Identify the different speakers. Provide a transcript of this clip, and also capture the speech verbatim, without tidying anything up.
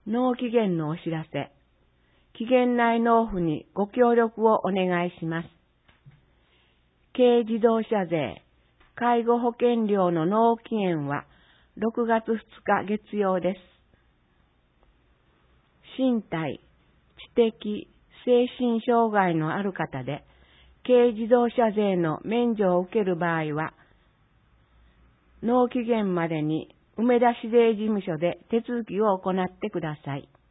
Speaker 1: 納期限のお知らせ。期限内納付にご協力をお願いします。軽自動車税、介護保険料の納期限はろくがつふつか月曜です。身体、知的、精神障害のある方で、軽自動車税の免除を受ける場合は、納期限までに梅田市税事務所で手続きを行ってください。